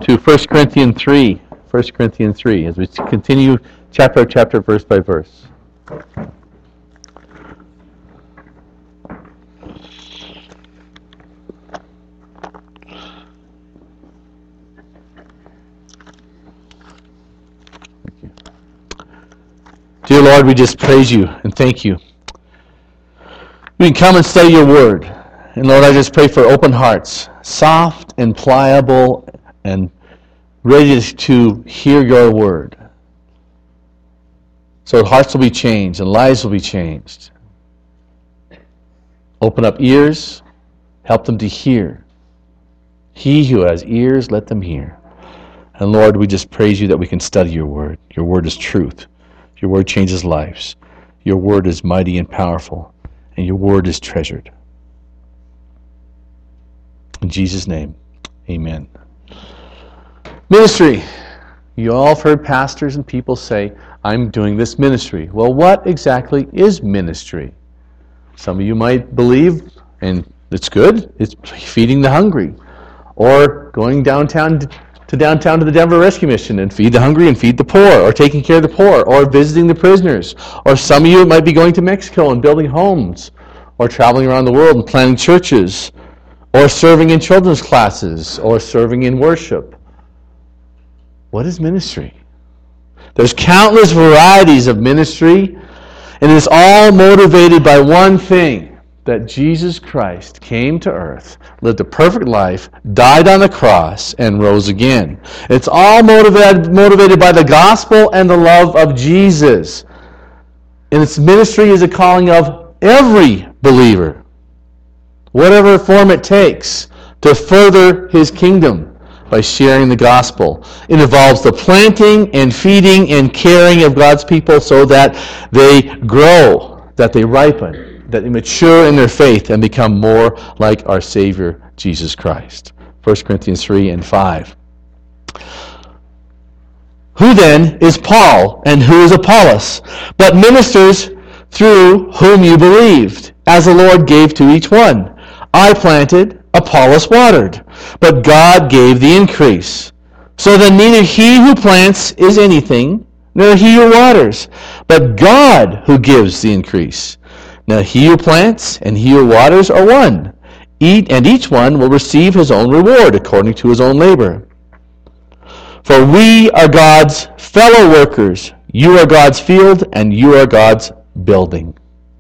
to 1 Corinthians 3. 1 Corinthians 3, as we continue chapter by chapter, verse by verse. Dear Lord, we just praise you and thank you. We can come and study your word. And Lord, I just pray for open hearts, soft and pliable and ready to hear your word. So hearts will be changed and lives will be changed. Open up ears, help them to hear. He who has ears, let them hear. And Lord, we just praise you that we can study your word. Your word is truth. Your word changes lives. Your word is mighty and powerful. And your word is treasured. In Jesus' name, amen. Ministry. You all have heard pastors and people say, I'm doing this ministry. Well, what exactly is ministry? Some of you might believe, and it's good, it's feeding the hungry. Or going downtown to the Denver Rescue Mission and feed the hungry and feed the poor, or taking care of the poor, or visiting the prisoners. Or some of you might be going to Mexico and building homes, or traveling around the world and planting churches, or serving in children's classes, or serving in worship. What is ministry? There's countless varieties of ministry, and it's all motivated by one thing, that Jesus Christ came to earth, lived a perfect life, died on the cross, and rose again. It's all motivated by the gospel and the love of Jesus. And its ministry is a calling of every believer, whatever form it takes, to further his kingdom by sharing the gospel. It involves the planting and feeding and caring of God's people so that they grow, that they ripen, that they mature in their faith and become more like our Savior, Jesus Christ. 1 Corinthians 3 and 5. Who then is Paul and who is Apollos, but ministers through whom you believed, as the Lord gave to each one? I planted, Apollos watered, but God gave the increase. So then neither he who plants is anything, nor he who waters, but God who gives the increase. Now he who plants and he who waters are one, and each one will receive his own reward according to his own labor. For we are God's fellow workers. You are God's field, and you are God's building.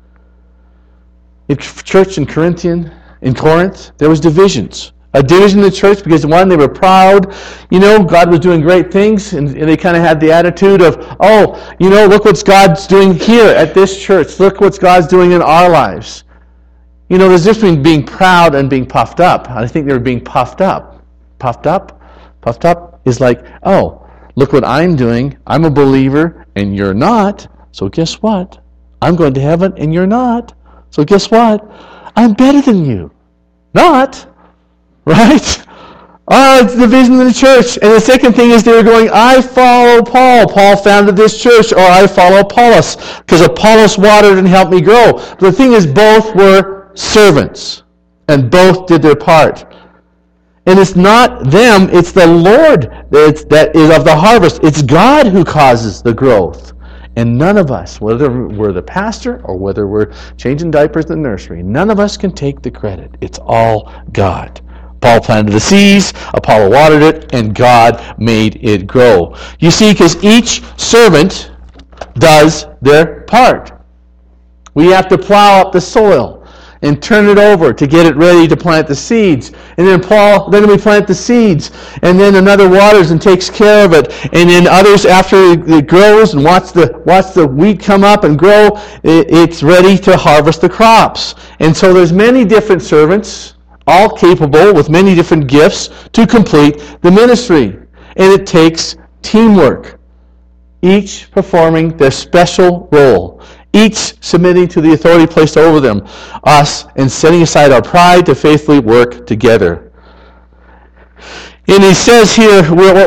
In church in Corinth, there was divisions. A division in the church because, one, they were proud. God was doing great things, and they kind of had the attitude of, look what God's doing here at this church. Look what God's doing in our lives. There's a difference between being proud and being puffed up. I think they were being puffed up. Puffed up is like, look what I'm doing. I'm a believer, and you're not. So guess what? I'm going to heaven, and you're not. So guess what? I'm better than you. Not. Right? It's the division in the church. And the second thing is they were going, I follow Paul. Paul founded this church. Or I follow Apollos, because Apollos watered and helped me grow. But the thing is, both were servants. And both did their part. And it's not them, it's the Lord that is of the harvest. It's God who causes the growth. And none of us, whether we're the pastor or whether we're changing diapers in the nursery, none of us can take the credit. It's all God. Paul planted the seeds, Apollo watered it, and God made it grow. You see, because each servant does their part. We have to plow up the soil and turn it over to get it ready to plant the seeds. And then we plant the seeds, and then another waters and takes care of it. And then others, after it grows and watch the wheat come up and grow, it's ready to harvest the crops. And so there's many different servants, all capable with many different gifts to complete the ministry. And it takes teamwork, each performing their special role, each submitting to the authority placed over them, us, and setting aside our pride to faithfully work together. And he says here,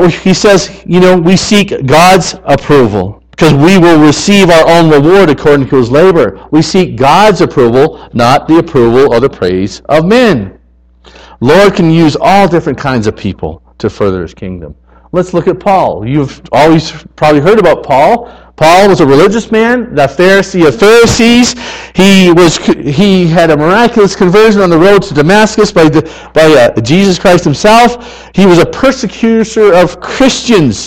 we seek God's approval, because we will receive our own reward according to his labor. We seek God's approval, not the approval or the praise of men. Lord can use all different kinds of people to further his kingdom. Let's look at Paul. You've always probably heard about Paul. Paul was a religious man, the Pharisee of Pharisees. He had a miraculous conversion on the road to Damascus by Jesus Christ himself. He was a persecutor of Christians.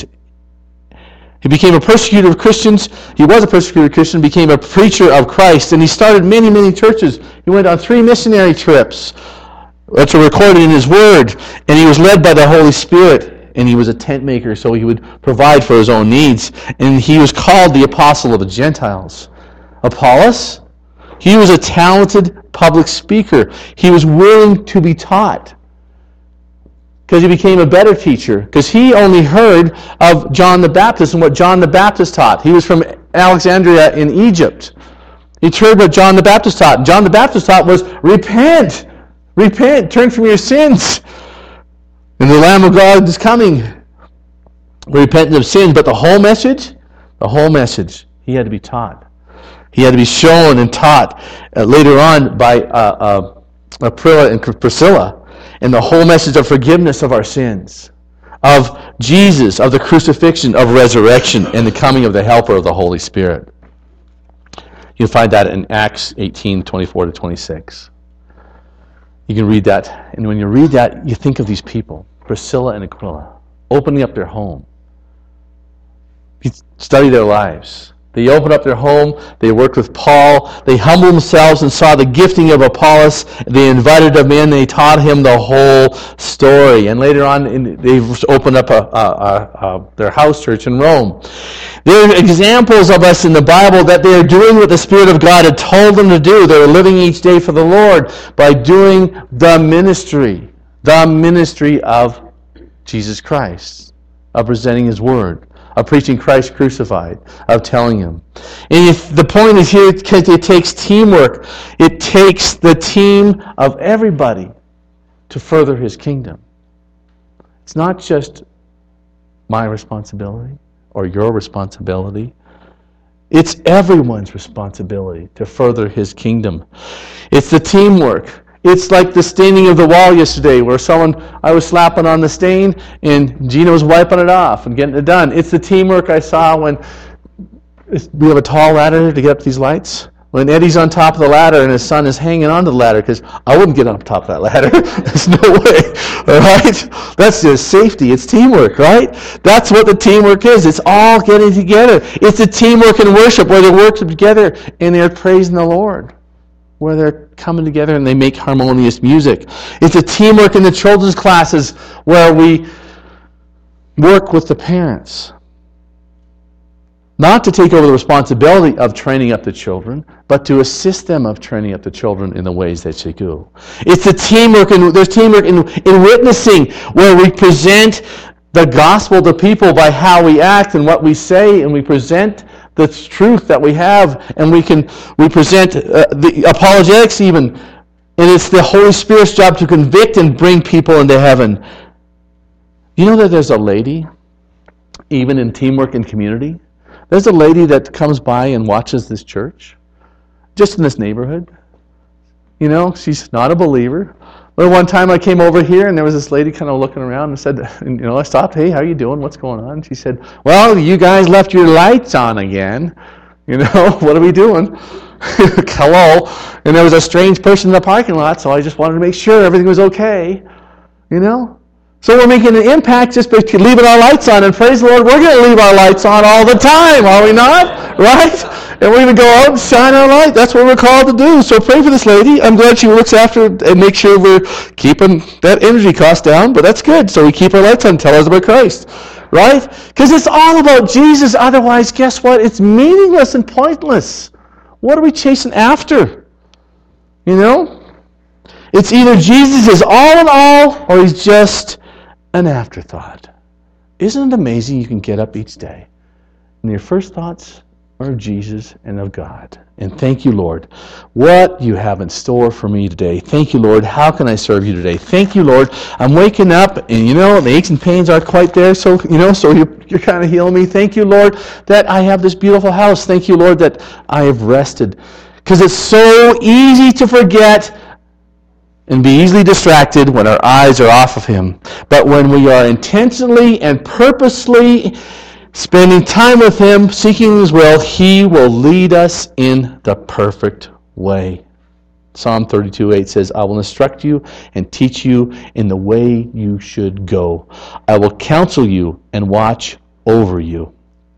He became a persecutor of Christians. He was a persecuted Christian, became a preacher of Christ, and he started many, many churches. He went on 3 missionary trips, which are recorded in his word, and he was led by the Holy Spirit. And he was a tent maker, so he would provide for his own needs. And he was called the apostle of the Gentiles. Apollos, he was a talented public speaker. He was willing to be taught, because he became a better teacher, because he only heard of John the Baptist and what John the Baptist taught. He was from Alexandria in Egypt. He heard what John the Baptist taught. And John the Baptist taught was, repent, turn from your sins. And the Lamb of God is coming. Repentance of sin. But the whole message, he had to be taught. He had to be shown and taught later on by Aquila and Priscilla. And the whole message of forgiveness of our sins, of Jesus, of the crucifixion, of resurrection, and the coming of the Helper of the Holy Spirit. You'll find that in Acts 18:24-26. You can read that, and when you read that, you think of these people, Priscilla and Aquila, opening up their home. You study their lives. They opened up their home, they worked with Paul, they humbled themselves and saw the gifting of Apollos, they invited him in, they taught him the whole story. And later on, they opened up their house church in Rome. There are examples of us in the Bible that they are doing what the Spirit of God had told them to do. They were living each day for the Lord by doing the ministry of Jesus Christ, of presenting His Word, of preaching Christ crucified, of telling Him. And the point is here, it takes teamwork. It takes the team of everybody to further His kingdom. It's not just my responsibility or your responsibility. It's everyone's responsibility to further His kingdom. It's the teamwork. It's like the staining of the wall yesterday, where I was slapping on the stain and Gina was wiping it off and getting it done. It's the teamwork I saw when we have a tall ladder to get up these lights. When Eddie's on top of the ladder and his son is hanging onto the ladder, because I wouldn't get on top of that ladder. There's no way. All right? That's just safety. It's teamwork, right? That's what the teamwork is. It's all getting together. It's the teamwork in worship, where they work together and they're praising the Lord, where they're coming together and they make harmonious music. It's a teamwork in the children's classes, where we work with the parents. Not to take over the responsibility of training up the children, but to assist them of training up the children in the ways that they go. It's a teamwork, and there's teamwork in witnessing, where we present the gospel to people by how we act and what we say, and we present the truth that we have, and we present the apologetics even, and it's the Holy Spirit's job to convict and bring people into heaven. You know that there's a lady, even in teamwork and community, there's a lady that comes by and watches this church, just in this neighborhood. You know, she's not a believer. But one time I came over here and there was this lady kind of looking around and said, I stopped, hey, how you doing? What's going on? She said, well, you guys left your lights on again. What are we doing? Hello. And there was a strange person in the parking lot, so I just wanted to make sure everything was okay. So we're making an impact just by leaving our lights on, and praise the Lord, we're going to leave our lights on all the time, are we not? Right? And we're going to go out and shine our light. That's what we're called to do. So pray for this lady. I'm glad she looks after and makes sure we're keeping that energy cost down, but that's good. So we keep our lights on and tell us about Christ. Right? Because it's all about Jesus. Otherwise, guess what? It's meaningless and pointless. What are we chasing after? It's either Jesus is all in all, or He's just an afterthought. Isn't it amazing you can get up each day and your first thoughts are of Jesus and of God? And thank you, Lord, what you have in store for me today. Thank you, Lord. How can I serve you today? Thank you, Lord. I'm waking up and the aches and pains aren't quite there, so you're kind of healing me. Thank you, Lord, that I have this beautiful house. Thank you, Lord, that I have rested. Because it's so easy to forget and be easily distracted when our eyes are off of Him. But when we are intentionally and purposely spending time with Him, seeking His will, He will lead us in the perfect way. Psalm 32:8 says, I will instruct you and teach you in the way you should go. I will counsel you and watch over you.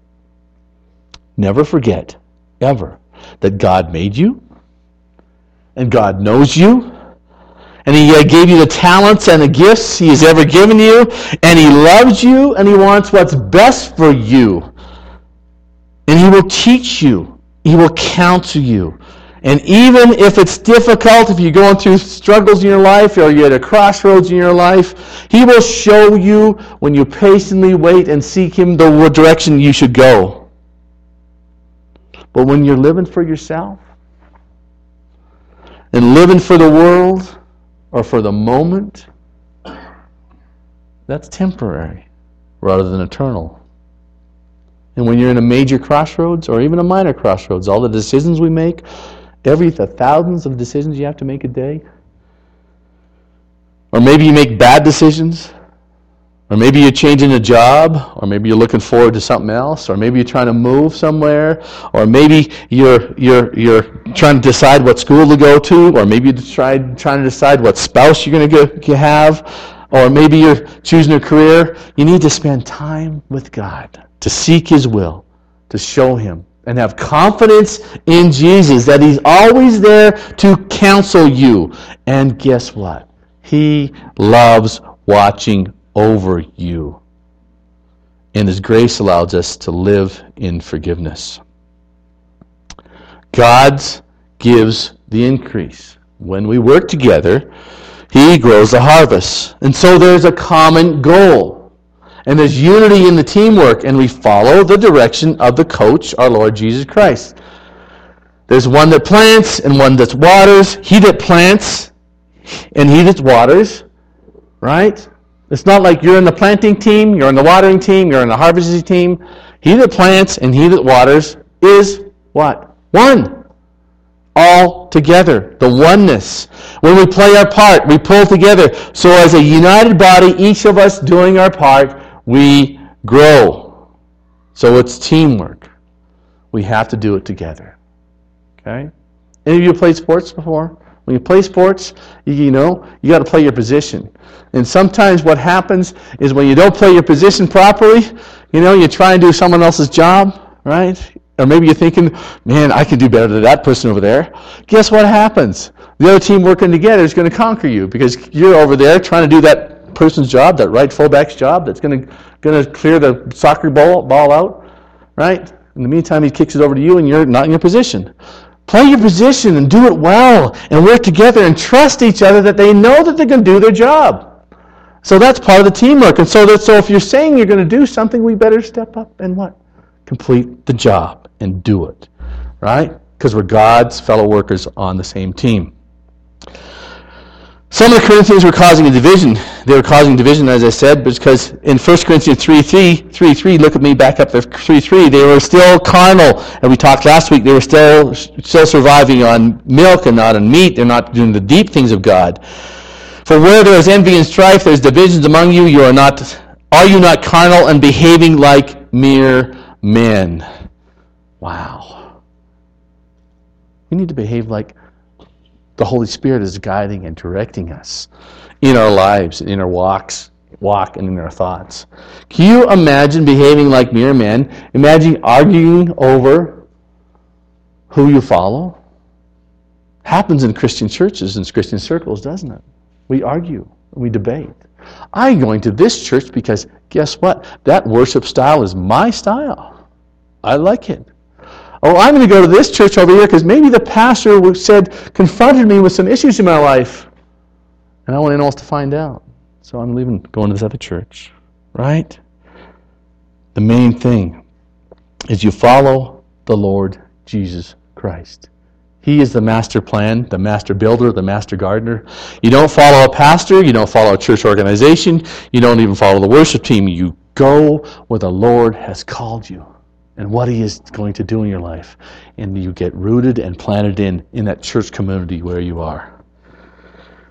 Never forget, ever, that God made you, and God knows you, and He gave you the talents and the gifts He has ever given you, and He loves you, and He wants what's best for you. And He will teach you. He will counsel you. And even if it's difficult, if you're going through struggles in your life, or you're at a crossroads in your life, He will show you when you patiently wait and seek Him the direction you should go. But when you're living for yourself, and living for the world, or for the moment, that's temporary rather than eternal. And when you're in a major crossroads, or even a minor crossroads, all the decisions we make, the thousands of decisions you have to make a day, or maybe you make bad decisions, or maybe you're changing a job, or maybe you're looking forward to something else, or maybe you're trying to move somewhere, or maybe you're trying to decide what school to go to, or maybe you're trying to decide what spouse you're going to have, or maybe you're choosing a career. You need to spend time with God to seek His will, to show Him, and have confidence in Jesus that He's always there to counsel you. And guess what? He loves watching over you. And His grace allows us to live in forgiveness. God gives the increase. When we work together, He grows the harvest. And so there's a common goal. And there's unity in the teamwork, and we follow the direction of the coach, our Lord Jesus Christ. There's one that plants and one that waters. He that plants and he that waters, right? It's not like you're in the planting team, you're in the watering team, you're in the harvesting team. He that plants and he that waters is what? One. All together. The oneness. When we play our part, we pull together. So as a united body, each of us doing our part, we grow. So it's teamwork. We have to do it together. Okay? Any of you played sports before? When you play sports, you got to play your position. And sometimes what happens is when you don't play your position properly, you try and do someone else's job, right? Or maybe you're thinking, man, I can do better than that person over there. Guess what happens? The other team working together is going to conquer you because you're over there trying to do that person's job, that right fullback's job that's going to clear the soccer ball out, right? In the meantime, he kicks it over to you and you're not in your position. Play your position and do it well and work together and trust each other that they know that they can do their job. So that's part of the teamwork. And so if you're saying you're going to do something, we better step up and what? Complete the job and do it. Right? Because we're God's fellow workers on the same team. Some of the Corinthians were causing a division. They were causing division, as I said, because in 1 Corinthians 3:3, look at me back up to 3:3, they were still carnal. And we talked last week, they were still surviving on milk and not on meat. They're not doing the deep things of God. For where there is envy and strife, there's divisions among you. Are you not carnal and behaving like mere men? Wow. We need to behave like the Holy Spirit is guiding and directing us in our lives, in our walk, and in our thoughts. Can you imagine behaving like mere men? Imagine arguing over who you follow. Happens in Christian churches and Christian circles, doesn't it? We argue, we debate. I'm going to this church because guess what? That worship style is my style. I like it. Oh, I'm going to go to this church over here because maybe the pastor confronted me with some issues in my life. And I want anyone else to find out. So I'm going to this other church. Right? The main thing is you follow the Lord Jesus Christ. He is the master plan, the master builder, the master gardener. You don't follow a pastor. You don't follow a church organization. You don't even follow the worship team. You go where the Lord has called you and what He is going to do in your life. And you get rooted and planted in that church community where you are.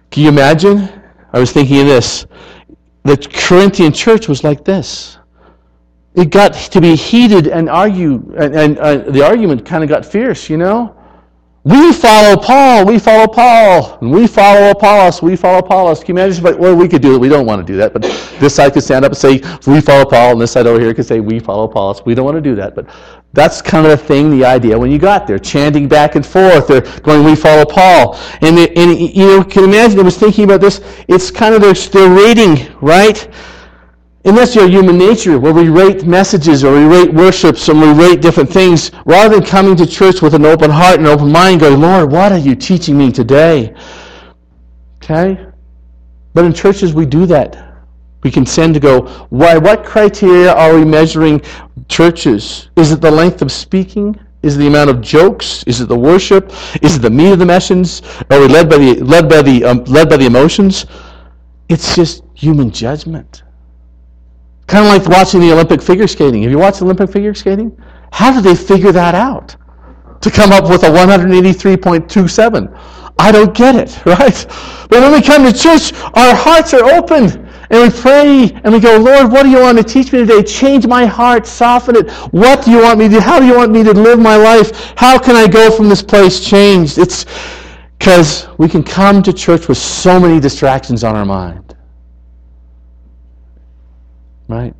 Can you imagine? I was thinking of this. The Corinthian church was like this. It got to be heated and the argument kind of got fierce, We follow Paul, and we follow Apollos, we follow Apollos. Can you imagine? Well, we could do it. We don't want to do that. But this side could stand up and say, we follow Paul, and this side over here could say, we follow Apollos. We don't want to do that. But that's kind of the thing, the idea when you got there. Chanting back and forth. They're going, we follow Paul. And can you imagine? I was thinking about this. It's kind of their rating, right? And that's your human nature, where we rate messages or we rate worships and we rate different things, rather than coming to church with an open heart and open mind, going, Lord, what are you teaching me today? Okay? But in churches, we do that. We can tend to go, why? What criteria are we measuring churches? Is it the length of speaking? Is it the amount of jokes? Is it the worship? Is it the meat of the message? Are we led by the emotions? It's just human judgment. Kind of like watching the Olympic figure skating. Have you watched Olympic figure skating? How did they figure that out? To come up with a 183.27. I don't get it, right? But when we come to church, our hearts are open. And we pray and we go, Lord, what do you want to teach me today? Change my heart, soften it. What do you want me to do? How do you want me to live my life? How can I go from this place changed? It's because we can come to church with so many distractions on our mind. Right?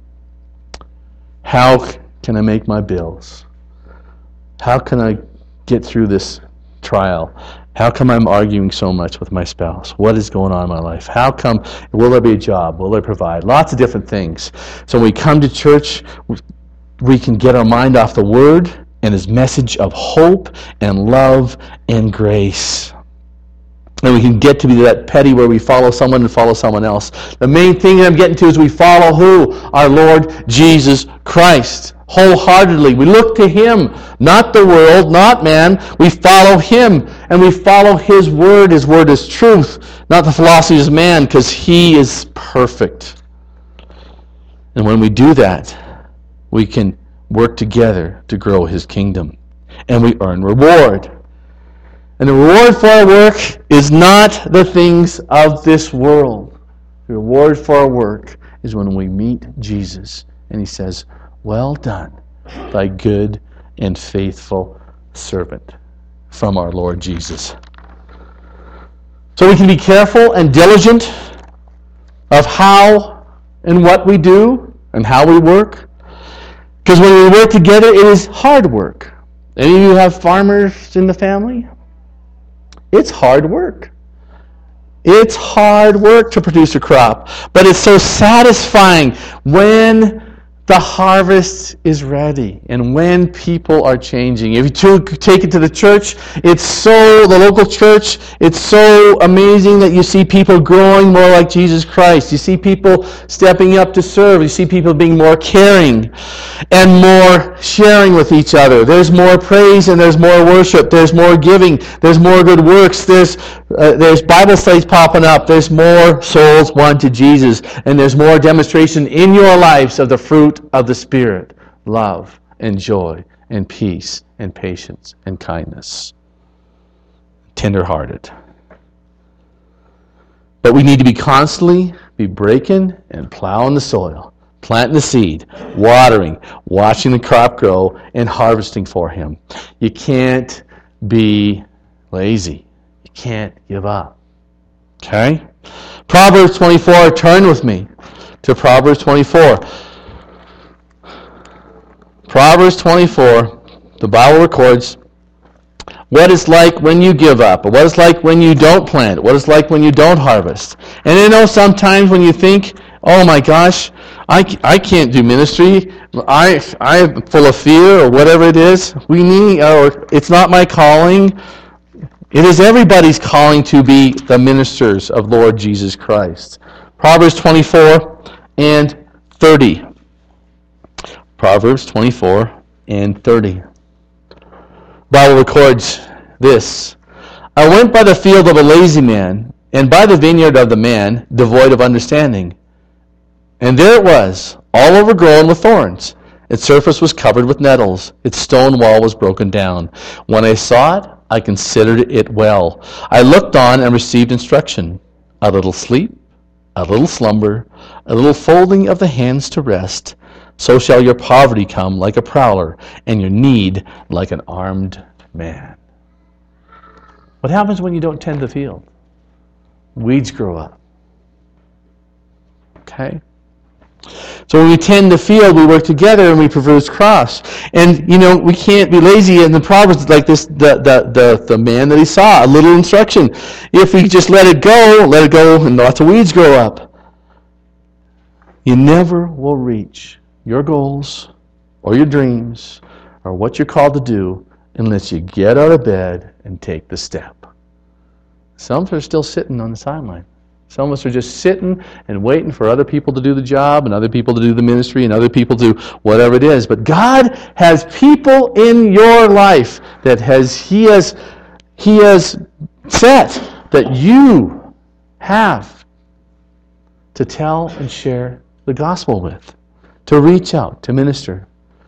How can I make my bills? How can I get through this trial? How come I'm arguing so much with my spouse? What is going on in my life? How come, will there be a job? Will there provide? Lots of different things. So when we come to church, we can get our mind off the Word and His message of hope and love and grace. And we can get to be that petty where we follow someone and follow someone else. The main thing that I'm getting to is we follow who? Our Lord Jesus Christ. Wholeheartedly. We look to Him, not the world, not man. We follow Him, and we follow His Word. His Word is truth, not the philosophy of man, because He is perfect. And when we do that, we can work together to grow His kingdom. And we earn reward. And the reward for our work is not the things of this world. The reward for our work is when we meet Jesus and He says, well done, thy good and faithful servant, from our Lord Jesus. So we can be careful and diligent of how and what we do and how we work. Because when we work together, it is hard work. Any of you have farmers in the family? It's hard work. It's hard work to produce a crop. But it's so satisfying when the harvest is ready and when people are changing. If you take it to the church, the local church, it's so amazing that you see people growing more like Jesus Christ. You see people stepping up to serve. You see people being more caring and more sharing with each other. There's more praise and there's more worship. There's more giving. There's more good works. There's Bible studies popping up. There's more souls won to Jesus. And there's more demonstration in your lives of the fruit of the Spirit, love and joy and peace and patience and kindness. Tender-hearted. But we need to be constantly breaking and plowing the soil, planting the seed, watering, watching the crop grow, and harvesting for Him. You can't be lazy. You can't give up. Okay? Proverbs 24, turn with me to Proverbs 24. Proverbs 24, the Bible records what it's like when you give up, or what it's like when you don't plant, what it's like when you don't harvest. And sometimes when you think, oh my gosh, I can't do ministry, I'm full of fear, or whatever it is, or it's not my calling. It is everybody's calling to be the ministers of Lord Jesus Christ. Proverbs 24 and 30. Proverbs 24 and 30. The Bible records this. I went by the field of a lazy man, and by the vineyard of the man devoid of understanding. And there it was, all overgrown with thorns. Its surface was covered with nettles. Its stone wall was broken down. When I saw it, I considered it well. I looked on and received instruction. a little sleep, a little slumber, a little folding of the hands to rest, so shall your poverty come like a prowler, and your need like an armed man. What happens when you don't tend the field? Weeds grow up. Okay? So when we tend the field, we work together and we produce crops. And, we can't be lazy. And the Proverbs, like this, the man that he saw, a little instruction. If we just let it go, and lots of weeds grow up. You never will reach your goals or your dreams or what you're called to do unless you get out of bed and take the step. Some of us are still sitting on the sideline. Some of us are just sitting and waiting for other people to do the job and other people to do the ministry and other people to whatever it is. But God has people in your life that He has set that you have to tell and share the gospel with, to reach out, to minister.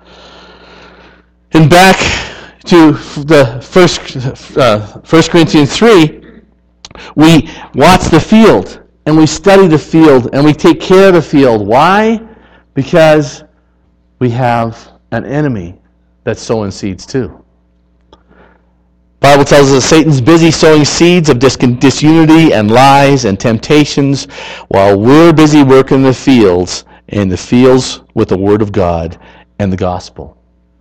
And back to the 1 Corinthians 3, we watch the field, and we study the field, and we take care of the field. Why? Because we have an enemy that's sowing seeds too. The Bible tells us that Satan's busy sowing seeds of disunity and lies and temptations while we're busy working the fields with the Word of God and the gospel.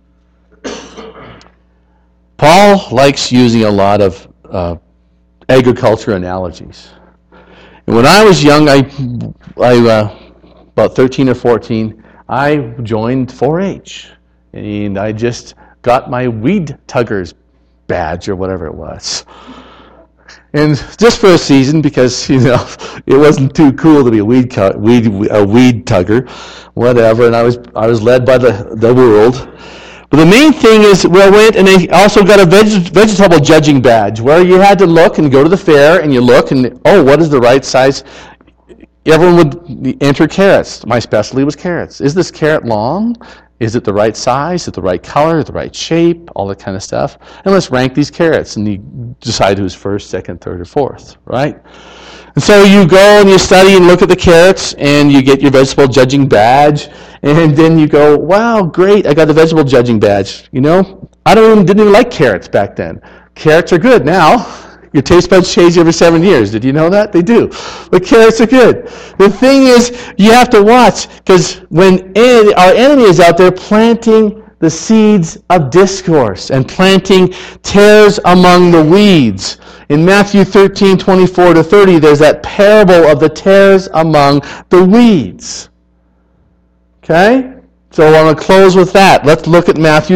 Paul likes using a lot of agriculture analogies. And when I was young, I about 13 or 14, I joined 4-H. And I just got my weed tugger's badge or whatever it was. And just for a season, because, it wasn't too cool to be a weed tugger, whatever, and I was led by the world. But the main thing is, I went and I also got a vegetable judging badge where you had to look and go to the fair and you look and, what is the right size? Everyone would enter carrots. My specialty was carrots. Is this carrot long? Is it the right size? Is it the right color? The right shape? All that kind of stuff. And let's rank these carrots and you decide who's first, second, third, or fourth, right? And so you go and you study and look at the carrots and you get your vegetable judging badge. And then you go, wow, great, I got the vegetable judging badge. I didn't even like carrots back then. Carrots are good now. Your taste buds change every 7 years. Did you know that? They do. But carrots are good. The thing is, you have to watch, because when our enemy is out there planting the seeds of discourse and planting tares among the weeds. In Matthew 13:24-30, there's that parable of the tares among the weeds. Okay? So I want to close with that. Let's look at Matthew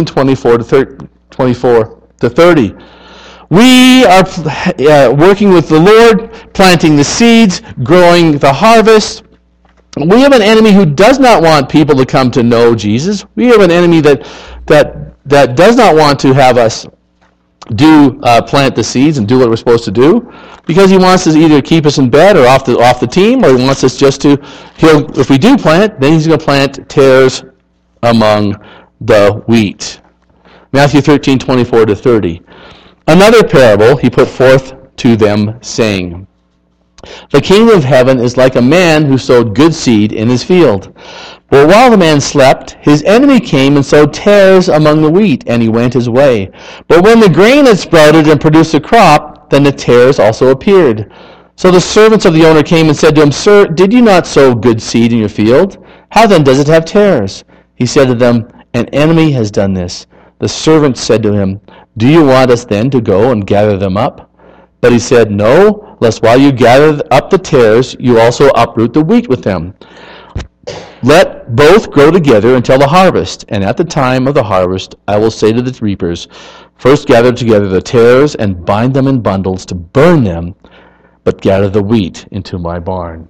13:24-30. We are working with the Lord, planting the seeds, growing the harvest. We have an enemy who does not want people to come to know Jesus. We have an enemy that does not want to have us plant the seeds and do what we're supposed to do, because he wants to either keep us in bed or off the team, or he wants us just to. If we do plant, then he's going to plant tares among the wheat. Matthew 13:24-30. Another parable he put forth to them, saying, "The kingdom of heaven is like a man who sowed good seed in his field. But while the man slept, his enemy came and sowed tares among the wheat, and he went his way. But when the grain had sprouted and produced a crop, then the tares also appeared. So the servants of the owner came and said to him, 'Sir, did you not sow good seed in your field? How then does it have tares?' He said to them, 'An enemy has done this.' The servants said to him, 'Do you want us then to go and gather them up?' But he said, 'No, lest while you gather up the tares, you also uproot the wheat with them. Let both grow together until the harvest, and at the time of the harvest I will say to the reapers, first gather together the tares and bind them in bundles to burn them, but gather the wheat into my barn.'"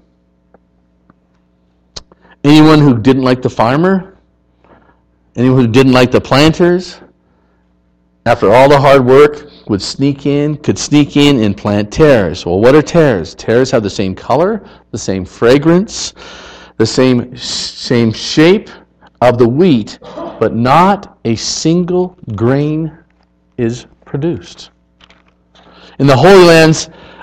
Anyone who didn't like the farmer? Anyone who didn't like the planters? After all the hard work, could sneak in and plant tares. Well, what are tares? Tares have the same color, the same fragrance, the same shape of the wheat, but not a single grain is produced. In the Holy Lands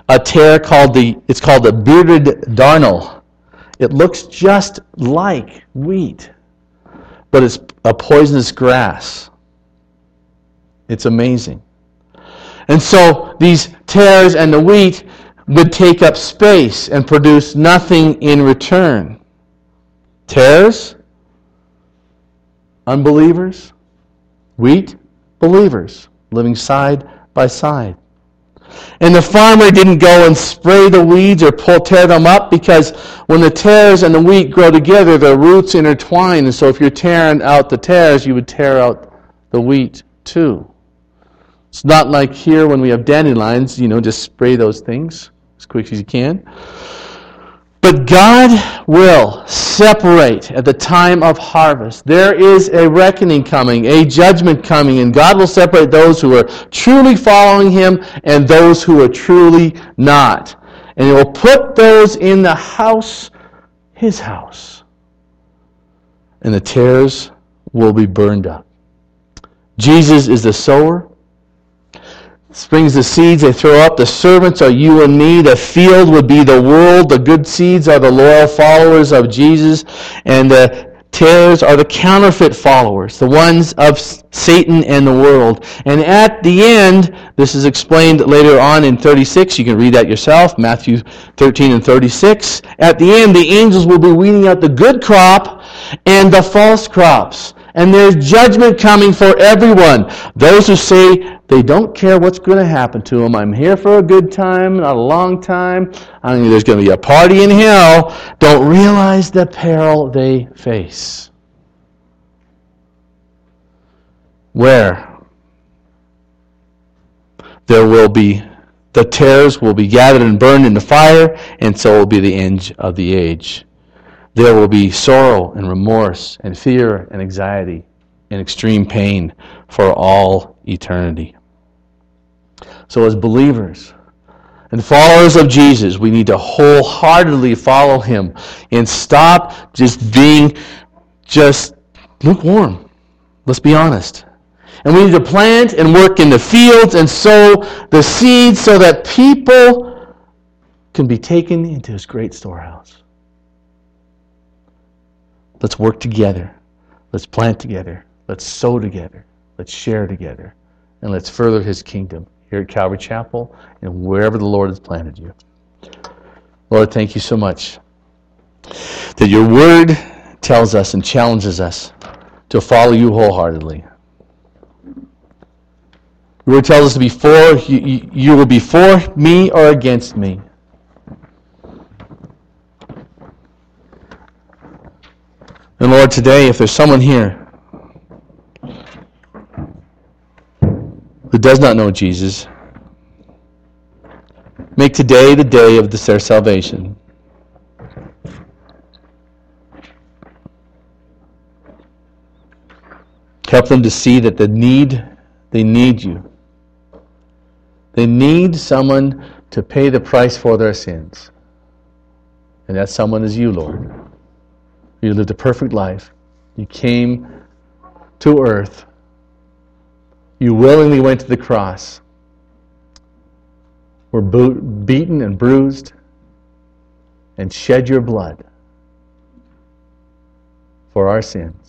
a tare called the bearded darnel. It looks just like wheat, but it's a poisonous grass. It's amazing. And so these tares and the wheat would take up space and produce nothing in return. Tares, unbelievers. Wheat, believers, living side by side. And the farmer didn't go and spray the weeds or tear them up, because when the tares and the wheat grow together, the roots intertwine. And so if you're tearing out the tares, you would tear out the wheat too. It's not like here when we have dandelions, just spray those things as quick as you can. But God will separate at the time of harvest. There is a reckoning coming, a judgment coming, and God will separate those who are truly following Him and those who are truly not. And He will put those in the house, His house. And the tares will be burned up. Jesus is the sower. Springs the seeds they throw up. The servants are you and me. The field would be the world. The good seeds are the loyal followers of Jesus. And the tares are the counterfeit followers, the ones of Satan and the world. And at the end, this is explained later on in 36. You can read that yourself, Matthew 13 and 36. At the end, the angels will be weeding out the good crop and the false crops. And there's judgment coming for everyone. Those who say they don't care what's going to happen to them. I'm here for a good time, not a long time. I mean, there's going to be a party in hell. Don't realize the peril they face. Where there will be, the tares will be gathered and burned in the fire, and so will be the end of the age. There will be sorrow and remorse and fear and anxiety and extreme pain for all eternity. So as believers and followers of Jesus, we need to wholeheartedly follow Him and stop just being lukewarm. Let's be honest. And we need to plant and work in the fields and sow the seeds so that people can be taken into His great storehouse. Let's work together. Let's plant together. Let's sow together. Let's share together. And let's further His kingdom here at Calvary Chapel and wherever the Lord has planted you. Lord, thank you so much that your word tells us and challenges us to follow you wholeheartedly. Your word tells us to be for, you will be for me or against me. And Lord, today, if there's someone here who does not know Jesus, make today the day of their salvation. Help them to see that they need you. They need someone to pay the price for their sins. And that someone is you, Lord. You lived a perfect life. You came to earth. You willingly went to the cross. Were beaten and bruised and shed your blood for our sins.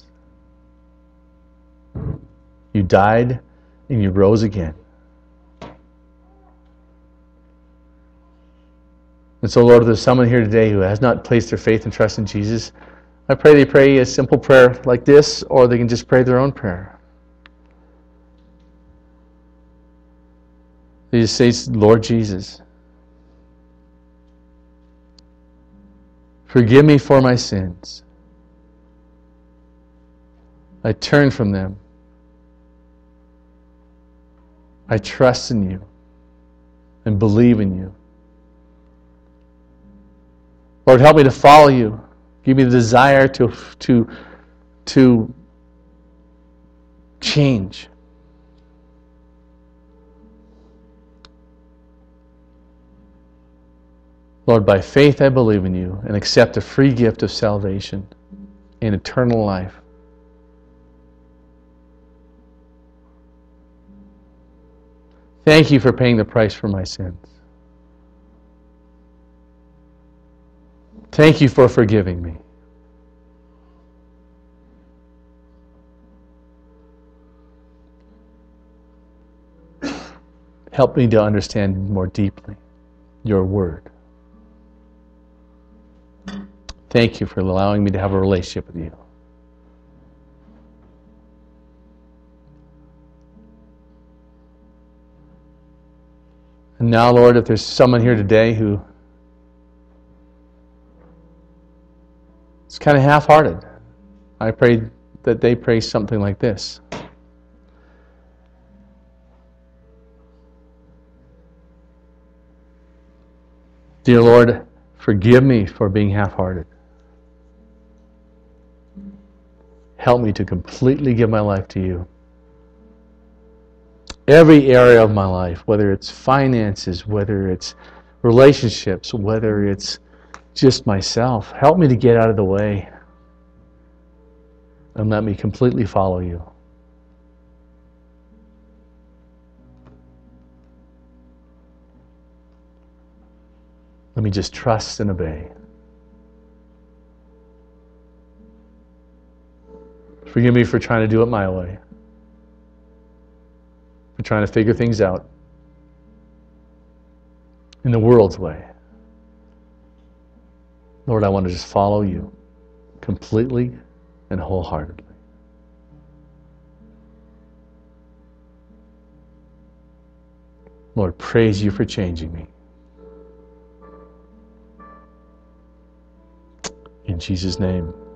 You died and you rose again. And so, Lord, if there's someone here today who has not placed their faith and trust in Jesus, I pray they pray a simple prayer like this, or they can just pray their own prayer. They just say, Lord Jesus, forgive me for my sins. I turn from them. I trust in you and believe in you. Lord, help me to follow you. Give me the desire to change. Lord, by faith I believe in you and accept the free gift of salvation and eternal life. Thank you for paying the price for my sins. Thank you for forgiving me. Help me to understand more deeply your word. Thank you for allowing me to have a relationship with you. And now, Lord, if there's someone here today who is kind of half-hearted, I pray that they pray something like this. Dear Lord, forgive me for being half-hearted. Help me to completely give my life to you. Every area of my life, whether it's finances, whether it's relationships, whether it's just myself, help me to get out of the way and let me completely follow you. Let me just trust and obey. Forgive me for trying to do it my way, for trying to figure things out in the world's way. Lord, I want to just follow you completely and wholeheartedly. Lord, praise you for changing me. In Jesus' name.